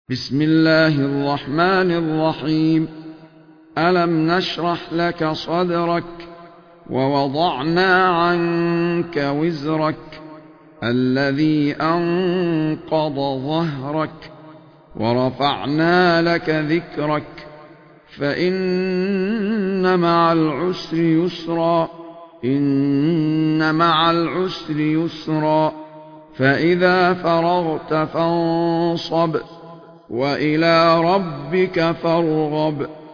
بسم الله الرحمن الرحيم. ألم نشرح لك صدرك ووضعنا عنك وزرك الذي أنقض ظهرك ورفعنا لك ذكرك فإن مع العسر يسرا إن مع العسر يسرا فإذا فرغت فانصب وإلى ربك فارغب.